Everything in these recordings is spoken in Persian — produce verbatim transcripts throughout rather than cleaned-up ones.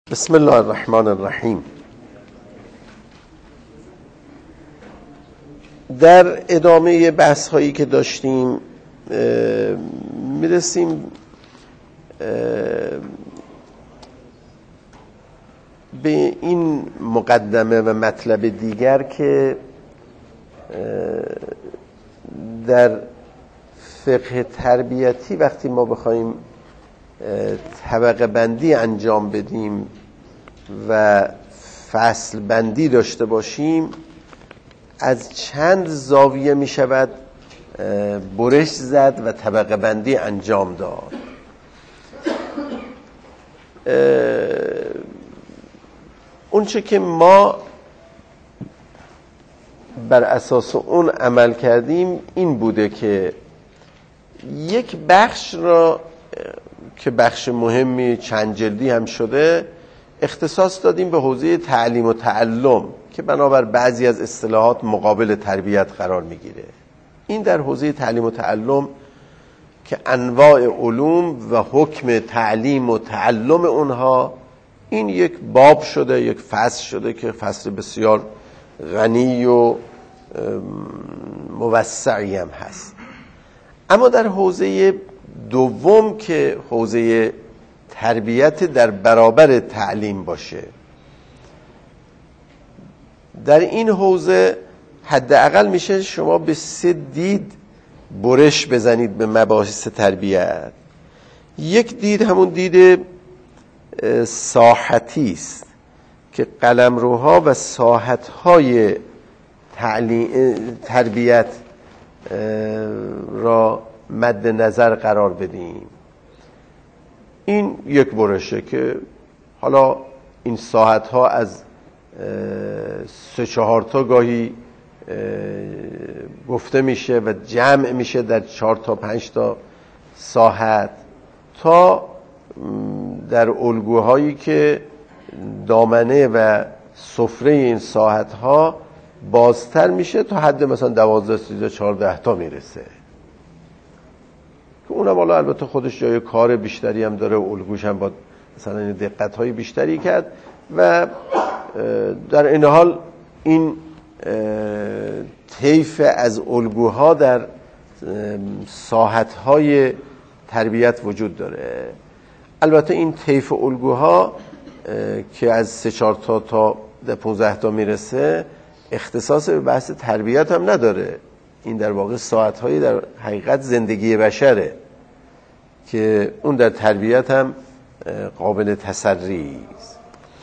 بسم الله الرحمن الرحیم. در ادامه بحث هایی که داشتیم میرسیم به این مقدمه و مطلب دیگر که در فقه تربیتی وقتی ما بخوایم طبقه بندی انجام بدیم و فصل بندی داشته باشیم از چند زاویه می شود برش زد و طبقه بندی انجام داد. اون چه که ما بر اساس اون عمل کردیم این بوده که یک بخش را که بخش مهمی چند جلدی هم شده اختصاص دادیم به حوزه تعلیم و تعلم که بنابر بعضی از اصطلاحات مقابل تربیت قرار میگیره. این در حوزه تعلیم و تعلم که انواع علوم و حکم تعلیم و تعلم اونها این یک باب شده، یک فصل شده که فصل بسیار غنی و موسعی هم هست. اما در حوزه دوم که حوزه تربیت در برابر تعلیم باشه، در این حوزه حداقل میشه شما به سه دید برش بزنید به مباحث تربیت. یک دید همون دید ساحتی است که قلمروها و ساحت‌های تربیت را مد نظر قرار بدیم. این یک برشه که حالا این ساحت ها از سه چهار تا گاهی گفته میشه و جمع میشه در چهار تا پنج تا ساحت تا در الگوهایی که دامنه و سفره این ساحت ها بازتر میشه تا حد مثلا دوازده سیزده چهارده تا میرسه که اونم حالا البته خودش جای کار بیشتری هم داره و الگوش هم با مثلا دقت های بیشتری کرد و در این حال این طیف از الگوها در ساحت های تربیت وجود داره. البته این طیف الگوها که از سه چهار تا تا پانزده تا میرسه اختصاص به بحث تربیت هم نداره. این در واقع ساعت‌های در حقیقت زندگی بشره که اون در تربیت هم قابل تسری است.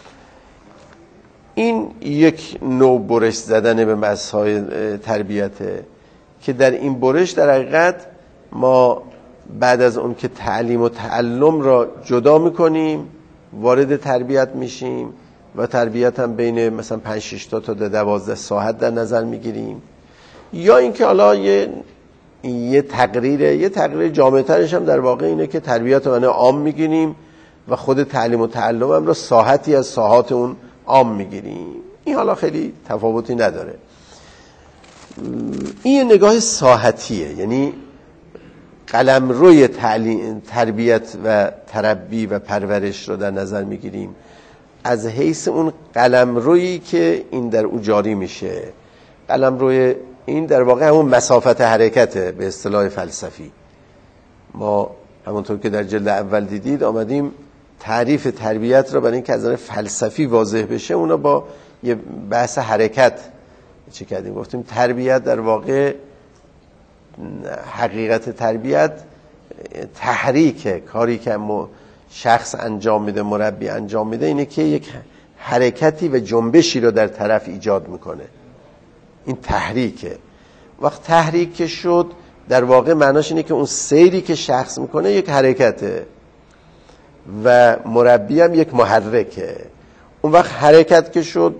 این یک نوع برش زدن به مسائل تربیته که در این برش در حقیقت ما بعد از اون که تعلیم و تعلم را جدا میکنیم وارد تربیت میشیم و تربیت هم بین مثلا پنج شش تا تا دوازده ساعت در نظر میگیریم، یا اینکه حالا یه یه تقریره یه تقریر جامع‌ترش هم در واقع اینه که تربیت رو عام میگیریم و خود تعلیم و تعلم هم رو ساحتی از ساحات اون عام میگیریم. این حالا خیلی تفاوتی نداره. این نگاه ساحتیه، یعنی قلمروی تعلیم تربیت و تربی و پرورش رو در نظر میگیریم از حیث اون قلمرویی که این در او جاری میشه. قلمروی این در واقع همون مسافت حرکته به اصطلاح فلسفی. ما همونطور که در جلد اول دیدید آمدیم تعریف تربیت را برای اینکه از نظر فلسفی واضح بشه اونا با یه بحث حرکت چه کردیم. گفتیم تربیت در واقع حقیقت تربیت تحریکه، کاری که شخص انجام میده، مربی انجام میده اینه که یک حرکتی و جنبشی رو در طرف ایجاد میکنه. این تحریکه. وقت تحریک که شد در واقع معناش اینه که اون سیری که شخص میکنه یک حرکته و مربی هم یک محرکه. اون وقت حرکت که شد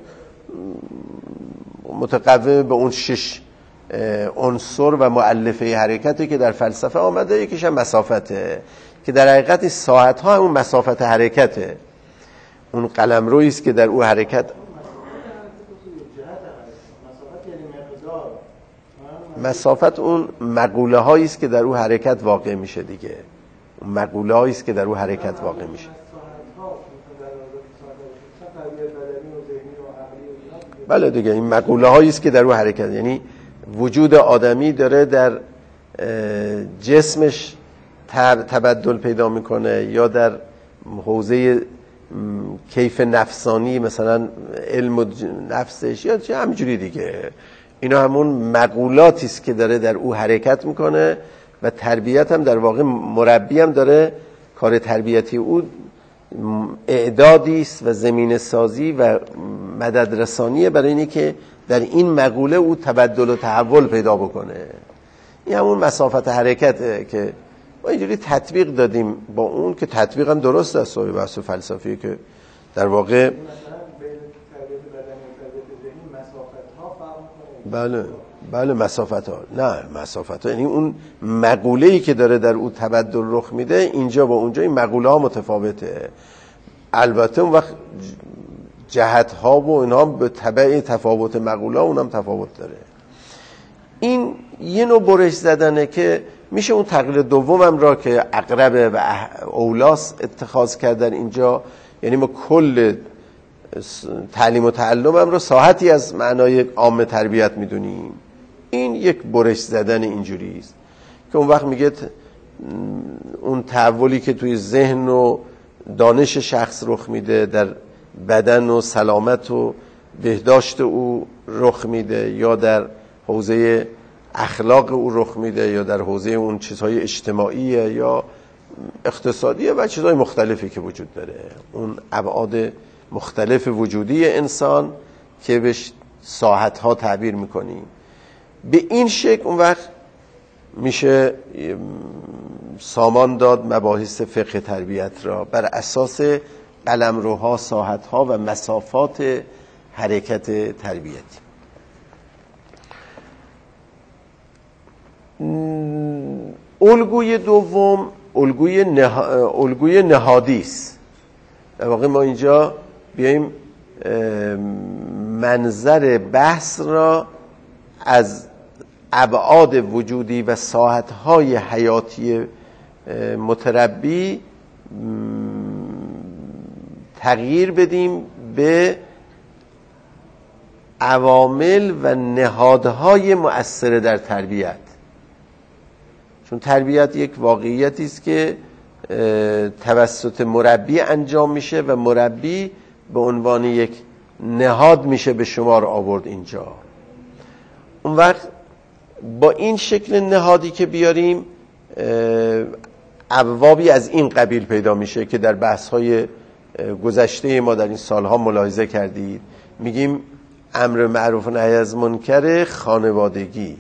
متقوم به اون شش عنصر و مؤلفه حرکتی که در فلسفه آمده. یکیش هم مسافته که در حقیقت ساعت ها اون مسافت حرکته، اون قلمرویی است که در او حرکت. مسافت اون مقوله هایی است که در او حرکت واقع میشه دیگه. اون مقوله هایی است که در او حرکت واقع میشه. بله دیگه، این مقوله هایی است که در او حرکت، یعنی وجود آدمی داره در جسمش تبدل پیدا میکنه یا در حوزه کیف نفسانی مثلا علم و نفسش یا چه همجوری دیگه. اینا همون مقولاتی است که داره در او حرکت میکنه و تربیت هم در واقع مربی هم داره کار تربیتی او اعدادی است و زمینه سازی و مدد رسانیه برای اینی که در این مقوله او تبدل و تحول پیدا بکنه. این همون مسافت حرکته که ما اینجوری تطبیق دادیم با اون که تطبیق هم درست است و بحث فلسفی که در واقع بله بله مسافت ها نه مسافت ها یعنی اون مقوله‌ای که داره در اون تبدل رخ میده اینجا با اونجا این مقوله ها متفاوته. البته اون وقت جهت ها و اینا به تبع تفاوت مقوله ها اونم تفاوت داره. این یه نوع برش زدنه که میشه اون تقلیل دومم را که اقربه و اولاس اتخاذ کردن اینجا، یعنی ما کل تعلیم و تعلمم رو ساحتی از معنای عام تربیت میدونیم. این یک برش زدن اینجوری است که اون وقت میگه اون تحولی که توی ذهن و دانش شخص رخ میده، در بدن و سلامت و بهداشت او رخ میده، یا در حوزه اخلاق او رخ میده، یا در حوزه اون چیزهای اجتماعیه یا اقتصادیه و چیزهای مختلفی که وجود داره، اون ابعاد مختلف وجودی انسان که بهش ساحت‌ها تعبیر میکنیم. به این شکل اون وقت میشه سامان داد مباحث فقه تربیت را بر اساس قلمروها، ساحت‌ها و مسافات حرکت تربیتی. الگوی دوم الگوی, نه... الگوی نهادی است. در واقع ما اینجا بیاییم منظر بحث را از ابعاد وجودی و ساحت‌های حیاتی متربی تغییر بدیم به عوامل و نهادهای مؤثر در تربیت. چون تربیت یک واقعیتی است که توسط مربی انجام میشه و مربی به عنوان یک نهاد میشه به شمار آورد اینجا. اون وقت با این شکل نهادی که بیاریم ابوابی از این قبیل پیدا میشه که در بحث‌های گذشته ما در این سالها ملاحظه کردید. میگیم امر معروف و نهی از منکر خانوادگی،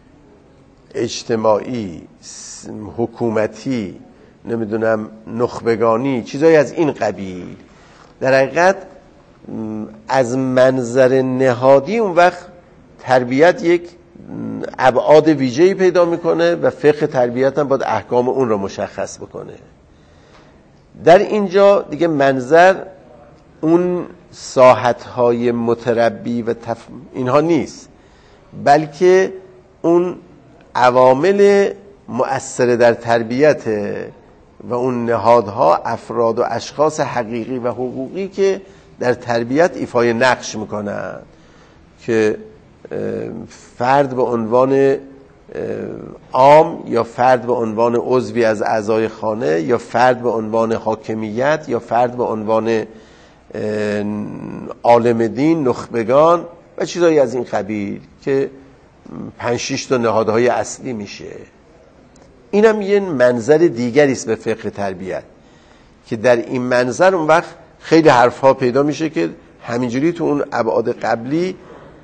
اجتماعی، حکومتی، نمیدونم نخبگانی، چیزایی از این قبیل. در حقیقت از منظر نهادی اون وقت تربیت یک ابعاد ویژه‌ای پیدا میکنه و فقه تربیت هم باید احکام اون رو مشخص بکنه. در اینجا دیگه منظر اون ساحت‌های متربی و تف... اینها نیست، بلکه اون عوامل مؤثر در تربیت و اون نهادها افراد و اشخاص حقیقی و حقوقی که در تربیت ایفای نقش میکنن که فرد به عنوان عام یا فرد به عنوان عضوی از اعضای خانه یا فرد به عنوان حاکمیت یا فرد به عنوان عالم دین، نخبگان و چیزایی از این قبیل که پنج شش تا نهادهای اصلی میشه. اینم یه منظر دیگری است به فقه تربیت که در این منظر اون وقت خیلی حرفها پیدا میشه که همینجوری تو اون ابعاد قبلی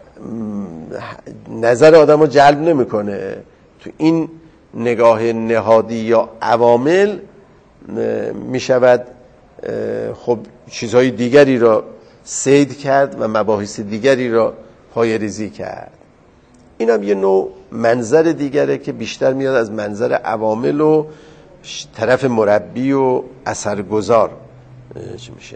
نظر آدم رو جلب نمیکنه. تو این نگاه نهادی یا عوامل میشود خب چیزهای دیگری را صید کرد و مباحث دیگری را پایه‌ریزی کرد. این هم یه نوع منظر دیگره که بیشتر میاد از منظر عوامل و طرف مربی و اثرگذار چی میشه.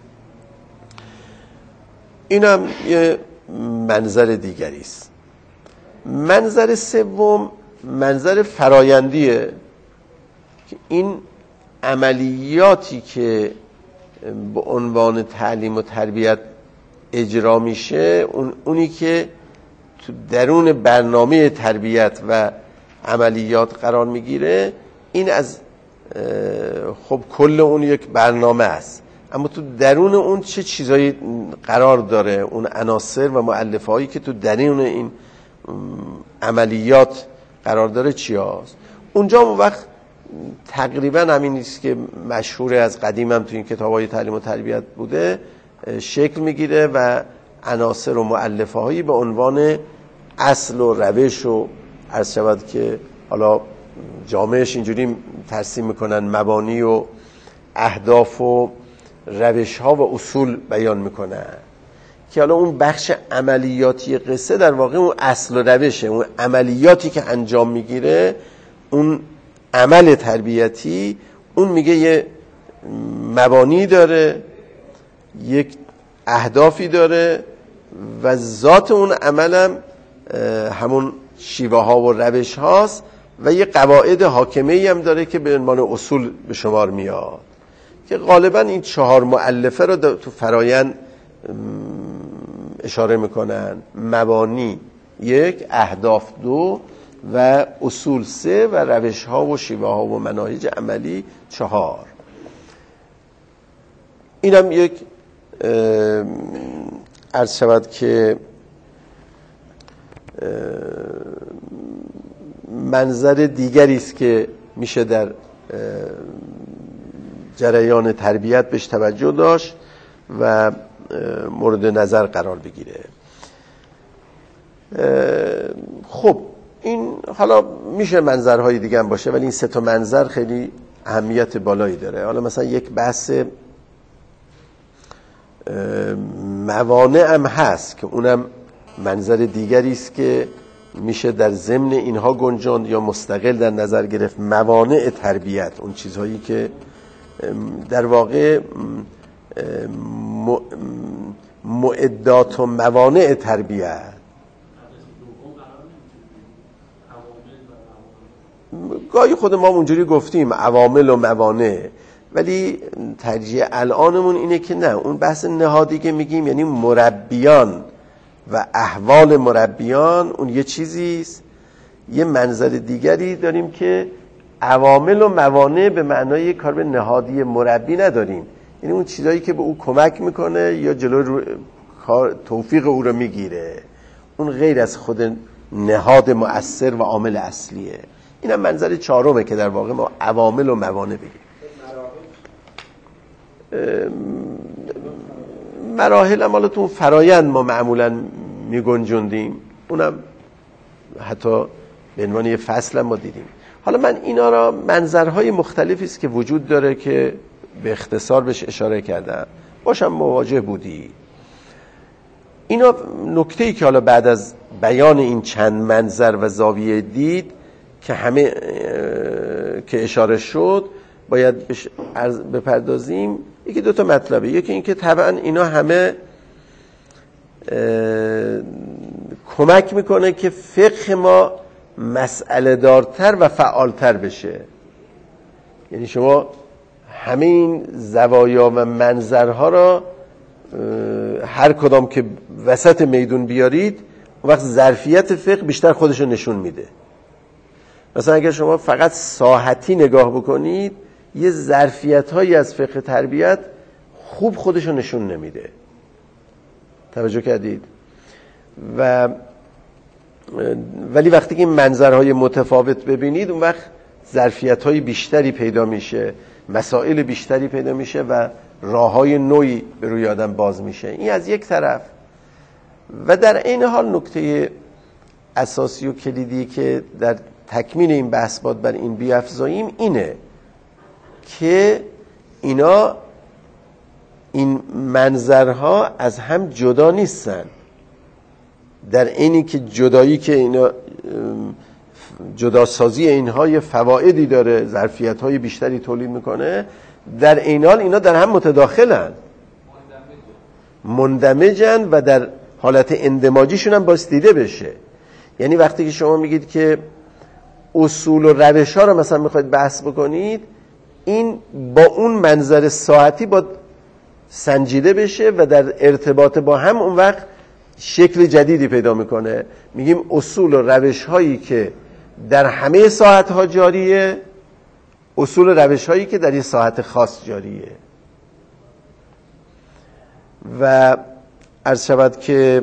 این هم یه منظر دیگری است. منظر سوم منظر فرایندیه که این عملیاتی که به عنوان تعلیم و تربیت اجرا میشه، اون اونی که تو درون برنامه تربیت و عملیات قرار میگیره، این از خب کل اون یک برنامه است، اما تو درون اون چه چیزایی قرار داره، اون عناصر و مؤلفه هایی که تو درون این عملیات قرار داره چی هست. اونجا اون وقت تقریبا همین نیست که مشهور از قدیم هم تو این کتاب های تعلیم و تربیت بوده شکل میگیره و عناصر و مؤلفه هایی به عنوان اصل و روش و عرض شود که حالا جامعهش اینجوری ترسیم میکنن مبانی و اهداف و روش ها و اصول بیان میکنن که حالا اون بخش عملیاتی قصه در واقع اون اصل و روشه، اون عملیاتی که انجام میگیره، اون عمل تربیتی، اون میگه یه مبانی داره، یک اهدافی داره و ذات اون عملم همون شیوه ها و روش هاست و یه قواعد حاکمه‌ای هم داره که به عنوان اصول به شمار میاد که غالبا این چهار مؤلفه رو تو فرایند اشاره میکنن: مبانی یک، اهداف دو و اصول سه و روش ها و شیوه ها و مناهج عملی چهار. اینم یک عرض شود که منظر دیگری است که میشه در جریان تربیت بهش توجه داشت و مورد نظر قرار بگیره. خب این حالا میشه منظرهای دیگه هم باشه، ولی این سه تا منظر خیلی اهمیت بالایی داره. حالا مثلا یک بحث موانع هم هست که اونم منظر دیگری است که میشه در ضمن اینها گنجاند یا مستقل در نظر گرفت. موانع تربیت، اون چیزهایی که در واقع معدات و موانع تربیت. گاهی خود ما اونجوری گفتیم عوامل و موانع، ولی ترجیح الانمون اینه که نه، اون بحث نهادی که میگیم یعنی مربیان و احوال مربیان اون یه چیزیست. یه منظر دیگری داریم که عوامل و موانع به معنای کار به نهادی مربی نداریم، یعنی اون چیزایی که به او کمک میکنه یا جلو رو توفیق او رو میگیره، اون غیر از خود نهاد مؤثر و عامل اصلیه. اینم منظر چهارمه که در واقع ما عوامل و موانع بگیم. مراحل هم حالا تو فرایند ما معمولا میگنجوندیم، اونم حتی به عنوان یه فصل هم ما دیدیم. حالا من اینا را منظرهای مختلفی است که وجود داره که به اختصار بهش اشاره کردم، باشم مواجه بودی. اینا نکته‌ای که حالا بعد از بیان این چند منظر و زاویه دید که همه که اشاره شد باید بپردازیم. یکی دو تا مطلبه. یکی این که طبعا اینا همه کمک میکنه که فقه ما مسئله دارتر و فعالتر بشه. یعنی شما همه این زوایا و منظرها را هر کدام که وسط میدون بیارید، اون وقت ظرفیت فقه بیشتر خودشو نشون میده. مثلا اگر شما فقط ساحتی نگاه بکنید، یه ظرفیت هایی از فقه تربیت خوب خودشو نشون نمیده. توجه کردید؟ و ولی وقتی که این منظرهای متفاوت ببینید، اون وقت ظرفیت های بیشتری پیدا میشه، مسائل بیشتری پیدا میشه و راه های نوعی به روی آدم باز میشه. این از یک طرف. و در این حال نکته اساسی و کلیدی که در تکمیل این بحث باید بر این بیافزاییم اینه که اینا این منظرها از هم جدا نیستن. در اینی که جدایی که اینا جداسازی اینها یه فوائدی داره، ظرفیت‌های بیشتری تولید میکنه، در این حال اینا در هم متداخلن، مندمجن و در حالت اندماجیشون هم باید دیده بشه. یعنی وقتی که شما میگید که اصول و روش ها رو مثلا میخواید بحث بکنید، این با اون منظر ساعتی با سنجیده بشه و در ارتباط با هم اون وقت شکل جدیدی پیدا میکنه. میگیم اصول و روش هایی که در همه ساعت ها جاریه، اصول و روش هایی که در یه ساعت خاص جاریه. و عرض شود که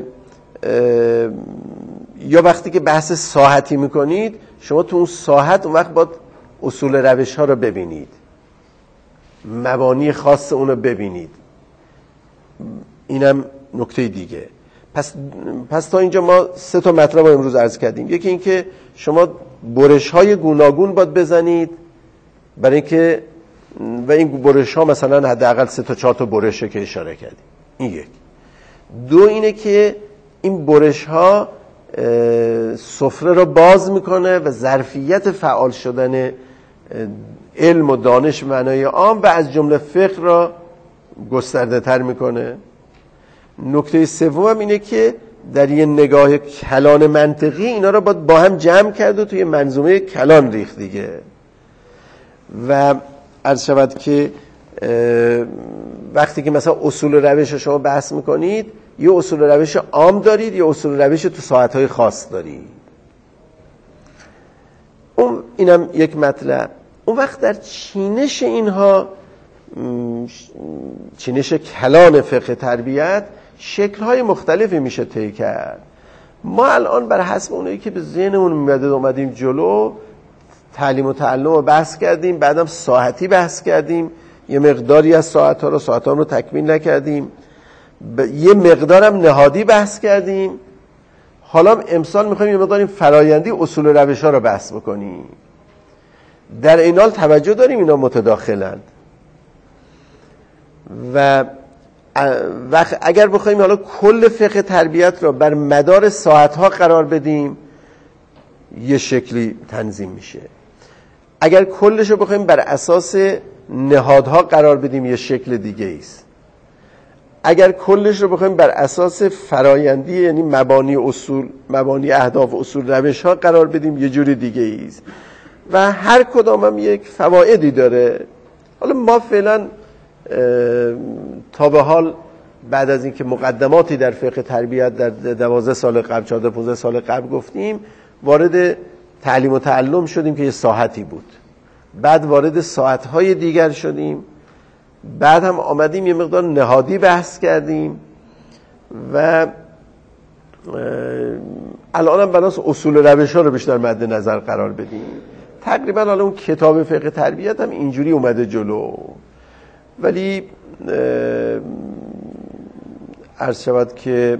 یا وقتی که بحث ساعتی میکنید شما تو اون ساعت اون وقت باید اصول روش ها رو ببینید، مبانی خاص اون رو ببینید. اینم نکته دیگه. پس پس تا اینجا ما سه تا مطلب رو امروز عرض کردیم. یکی این که شما برش های گوناگون باید بزنید برای اینکه و این برش ها مثلا حداقل سه تا چهار تا برشه که اشاره کردیم. این یک. دو اینه که این برش ها سفره رو باز میکنه و ظرفیت فعال شدن علم و دانش معنای عام و از جمله فقه را گسترده تر میکنه. نکته سوم اینه که در یه نگاه کلان منطقی اینا رو باید با هم جمع کرد و توی منظومه کلان ریخت دیگه. و عرض شود که وقتی که مثلا اصول روش رو شما بحث میکنید یه اصول روش عام دارید، یه اصول روش تو ساعتهای خاص دارید. اون اینم یک مطلب. اون وقت در چینش اینها، چینش کلان فقه تربیت، شکل‌های مختلفی میشه طی کرد. ما الان بر حسب اونایی که به ذهنمون میاد اومدیم جلو، تعلیم و تعلم رو بحث کردیم، بعدم ساعتی بحث کردیم، یه مقداری از ساعت‌ها رو ساعت‌ها رو تکمیل نکردیم، یه مقدارم نهادی بحث کردیم. حالا امسال میخوایم یه مقداری فرایندی اصول و روش‌ها رو بحث بکنیم. در این حال توجه داریم اینا متداخلند و وقت اگر بخوایم حالا کل فقه تربیت رو بر مدار ساعت‌ها قرار بدیم یه شکلی تنظیم میشه. اگر کلش رو بخوایم بر اساس نهادها قرار بدیم یه شکل دیگه است. اگر کلش رو بخوایم بر اساس فرایندی یعنی مبانی اصول، مبانی اهداف اصول روش ها قرار بدیم یه جوری دیگه است و هر کدام هم یک فوایدی داره. حالا ما فعلا تا به حال بعد از اینکه مقدماتی در فقه تربیت در دوازده سال قبل، چهارده پانزده سال قبل گفتیم، وارد تعلیم و تعلم شدیم که یه ساعتی بود، بعد وارد ساعت‌های دیگر شدیم، بعد هم آمدیم یه مقدار نهادی بحث کردیم و الان هم بناس اصول روش ها رو بیشتر مد نظر قرار بدیم. تقریبا حالا اون کتاب فقه تربیت هم اینجوری اومده جلو، ولی عرض شود که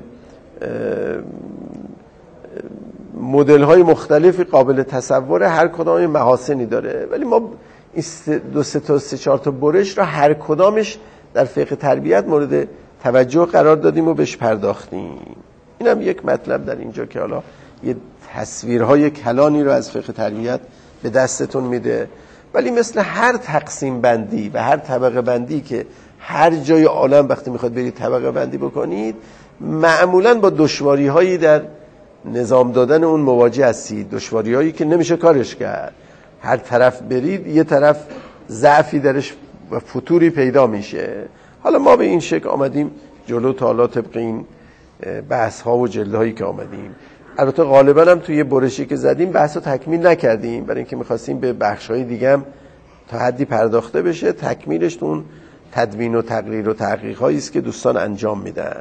مدل های مختلفی قابل تصوره، هر کدام محاسنی داره، ولی ما دو سه تا سه چهار تا برش را هر کدامش در فقه تربیت مورد توجه قرار دادیم و بهش پرداختیم. اینم یک مطلب در اینجا که حالا یه تصویرهای کلانی رو از فقه تربیت به دستتون میده، ولی مثل هر تقسیم بندی و هر طبقه بندی که هر جای عالم وقتی میخواد برید طبقه بندی بکنید معمولاً با دشواری هایی در نظام دادن اون مواجه هستید، دشواری هایی که نمیشه کارش کرد. هر طرف برید یه طرف ضعفی درش و فتوری پیدا میشه. حالا ما به این شکل آمدیم جلو تا حالا طبق این بحث ها و جلده هایی که آمدیم. البته غالبا هم توی برشی که زدیم بحث رو تکمیل نکردیم، برای اینکه میخواستیم به بخش های دیگه هم تا حدی پرداخته بشه. تکمیلش تو اون تدوین و تقریر و تحقیق هایی است که دوستان انجام میدن.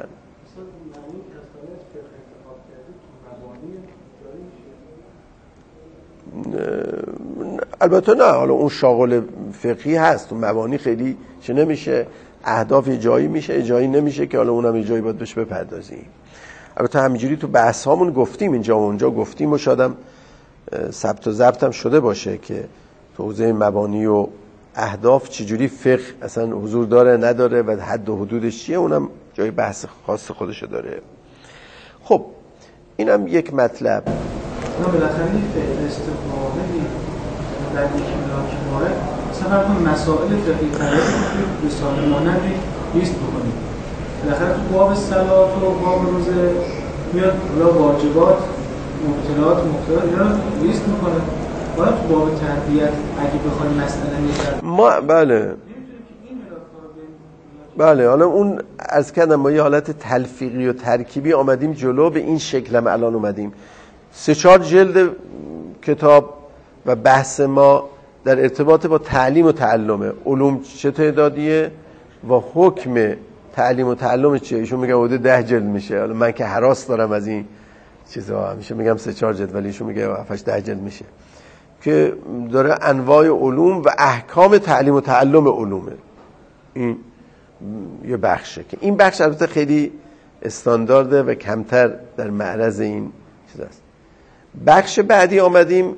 البته نه، حالا اون شاغل فقهی هست، اون مبانی خیلی چه نمیشه، اهداف یه جایی میشه، یه جایی نمیشه که حالا اونم یه جایی باید بهش بپردازیم. البته همینجوری تو بحث هامون گفتیم، اینجا و اونجا گفتیم و شادم ثبت و ضبط هم شده باشه که تو حوزه مبانی و اهداف چجوری فقه اصلا حضور داره نداره و حد و حدودش چیه، اونم جای بحث خاص خودشو داره. خب اینم یک مطلب. ما بالاخره این فعل استفاده در یک ملاک مورد مثلا فرض مسائل فقهی تربیت رو رساله مانندی لیست بکنیم. بالاخره تو باب صلات و باب روزه میاد را واجبات مبتلات مبتلات اینا رو لیست میکنه. باید تو باب تربیت اگه بخوایم مثلا یه ما بله نمیتونیم که این ملاک رو به ملاک بله. حالا اون از کردم ما یه حالت تلفیقی و ترکیبی آمدیم جلو، به این شکل هم الان اومدیم. سه چهار جلد کتاب و بحث ما در ارتباط با تعلیم و تعلمه. علوم چه تعدادیه و حکم تعلیم و تعلم چیه؟ ایشون میگه حدود ده جلد میشه. حالا من که هراس دارم از این چیزا، همیشه میگم سه چهار جلد، ولی ایشون میگه هفت ده جلد میشه که داره انواع علوم و احکام تعلیم و تعلم علومه. این یه بخشه که این بخش البته خیلی استاندارده و کمتر در معرض این چیز است. بخش بعدی آمدیم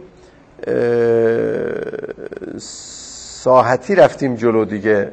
ساحتی رفتیم جلو دیگه.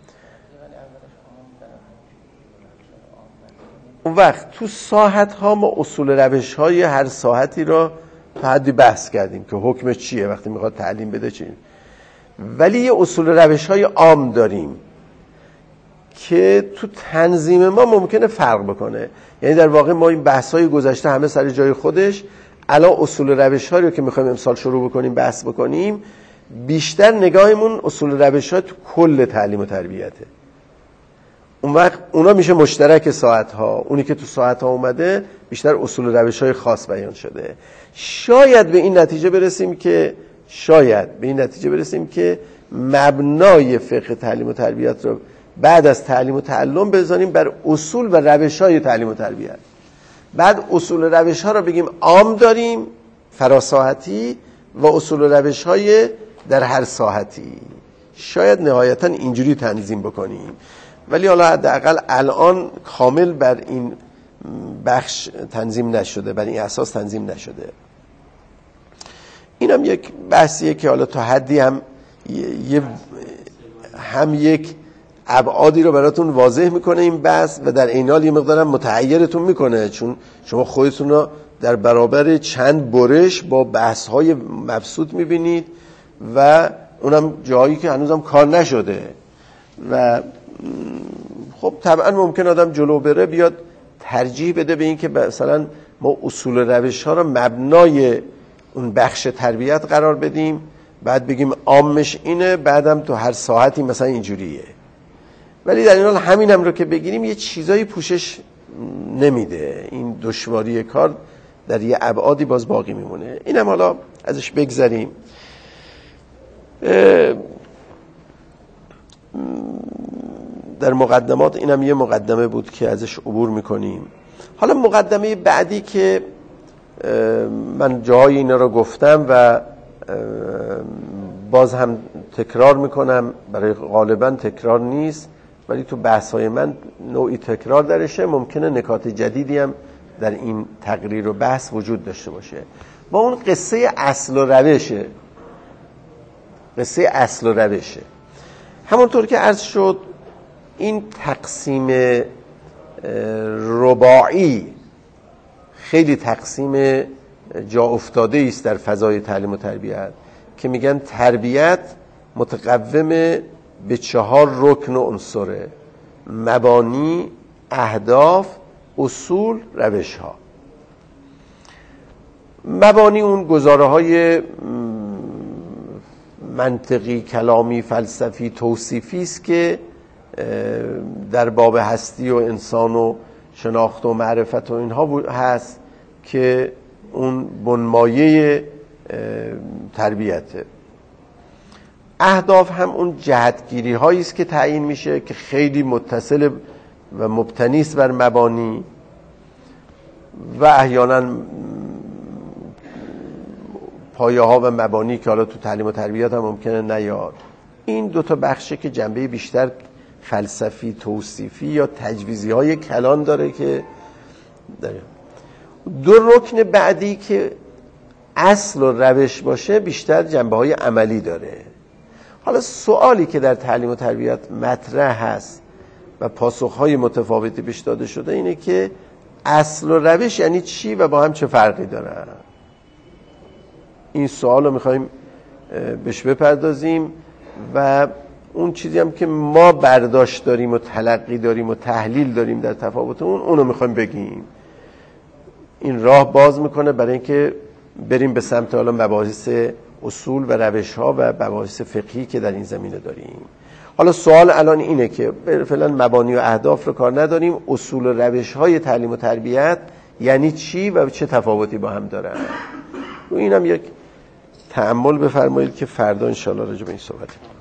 اون وقت تو ساحت ها ما اصول روش های هر ساحتی را تا حدی بحث کردیم که حکم چیه وقتی میخواد تعلیم بده چیه، ولی یه اصول روش های عام داریم که تو تنظیم ما ممکنه فرق بکنه. یعنی در واقع ما این بحث های گذشته همه سر جای خودش، الان اصول روش ها رو که میخوایم امسال شروع بکنیم بحث بکنیم، بیشتر نگاهمون اصول روش ها تو کل تعلیم و تربیته. اون وقت اونا میشه مشترک ساعت ها، اونی که تو ساعت ها اومده بیشتر اصول روش های خاص بیان شده. شاید به این نتیجه برسیم که شاید به این نتیجه برسیم که مبنای فقه تعلیم و تربیت رو بعد از تعلیم و تعلم بزنیم بر اصول و روش های تعلیم و تربیت. بعد اصول روش ها رو بگیم عام داریم فراساحتی و اصول روش های در هر ساحتی. شاید نهایتا اینجوری تنظیم بکنیم، ولی حالا حداقل الان کامل بر این بخش تنظیم نشده، بر این اساس تنظیم نشده. اینم یک بحثیه که حالا تا حدی هم یه هم یک ابعادی رو براتون واضح میکنه این بحث و در این حال یه مقدارم متحیرتون میکنه، چون شما خودتون رو در برابر چند برش با بحث‌های مبسوط میبینید و اونم جایی که هنوزم کار نشده و خب طبعا ممکن آدم جلو بره بیاد ترجیح بده به این که مثلا ما اصول روش ها رو مبنای اون بخش تربیت قرار بدیم، بعد بگیم عامش اینه، بعدم تو هر ساعتی مثلا اینجوریه. ولی در این حال همینم رو که بگیریم یه چیزایی پوشش نمیده، این دشواری کار در یه ابعادی باز باقی میمونه. اینم حالا ازش بگذریم. در مقدمات اینم یه مقدمه بود که ازش عبور میکنیم. حالا مقدمه بعدی که من جای اینا رو گفتم و باز هم تکرار میکنم، برای غالبا تکرار نیست ولی تو بحث‌های من نوعی تکرار درشه، ممکنه نکات جدیدی هم در این تقریر و بحث وجود داشته باشه. با اون قصه اصل و روشه قصه اصل و روشه همونطور که عرض شد این تقسیم رباعی خیلی تقسیم جا افتاده است در فضای تعلیم و تربیت که میگن تربیت متقوم به چهار رکن و عنصره: مبانی، اهداف، اصول، روش ها. مبانی اون گزاره های منطقی، کلامی، فلسفی، توصیفی است که در باب هستی و انسان و شناخت و معرفت و اینها هست که اون بنمایه تربیته. اهداف هم اون جهتگیری هایی است که تعیین میشه که خیلی متصل و مبتنی است بر مبانی و احیانا پایه ها و مبانی که حالا تو تعلیم و تربیت هم ممکنه نیاد. این دو تا بخشه که جنبه بیشتر فلسفی، توصیفی یا تجویزی های کلان داره که داره. دو رکن بعدی که اصل و روش باشه بیشتر جنبه های عملی داره. حالا سوالی که در تعلیم و تربیت مطرح هست و پاسخهای متفاوتی بهش داده شده اینه که اصل و روش یعنی چی و با هم چه فرقی دارن. این سوال رو میخوایم بهش بپردازیم و اون چیزی هم که ما برداشت داریم و تلقی داریم و تحلیل داریم در تفاوت اون اونو میخوایم بگیم. این راه باز میکنه برای اینکه بریم به سمت حالا مباحث اصول و روش ها و مباحث فقهی که در این زمینه داریم. حالا سوال الان اینه که فعلا مبانی و اهداف رو کار نداریم، اصول و روش های تعلیم و تربیت یعنی چی و چه تفاوتی با هم دارن. و اینم یک تأمل بفرمایید که فردا انشاءالله راجع به این صحبت